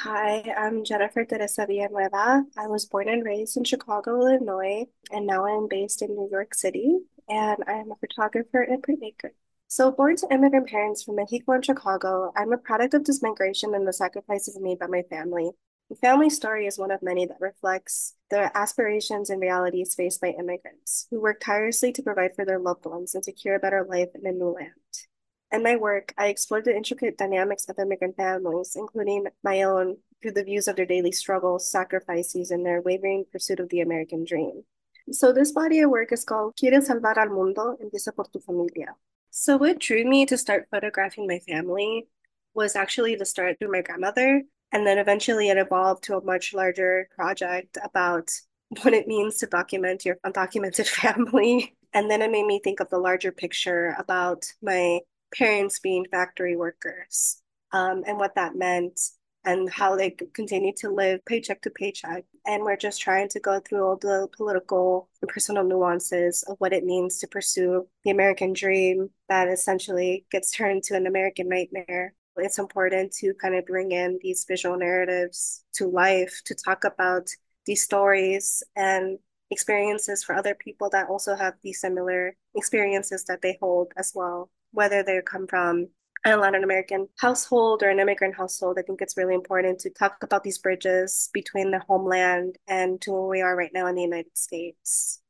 Hi, I'm Jennifer Teresa Villanueva. I was born and raised in Chicago, Illinois, and now I'm based in New York City, and I am a photographer and printmaker. So, born to immigrant parents from Mexico and Chicago, I'm a product of this migration and the sacrifices made by my family. The family story is one of many that reflects the aspirations and realities faced by immigrants who work tirelessly to provide for their loved ones and secure a better life in a new land. In my work, I explored the intricate dynamics of immigrant families, including my own, through the views of their daily struggles, sacrifices, and their wavering pursuit of the American dream. So this body of work is called ¿Quieres salvar al mundo? Empieza por tu familia. So what drew me to start photographing my family was actually to start through my grandmother, and then eventually it evolved to a much larger project about what it means to document your undocumented family. And then it made me think of the larger picture about my parents being factory workers, and what that meant and how they continue to live paycheck to paycheck. And we're just trying to go through all the political and personal nuances of what it means to pursue the American dream that essentially gets turned into an American nightmare. It's important to kind of bring in these visual narratives to life to talk about these stories and experiences for other people that also have these similar experiences that they hold as well, whether they come from a Latin American household or an immigrant household. I think it's really important to talk about these bridges between the homeland and to where we are right now in the United States.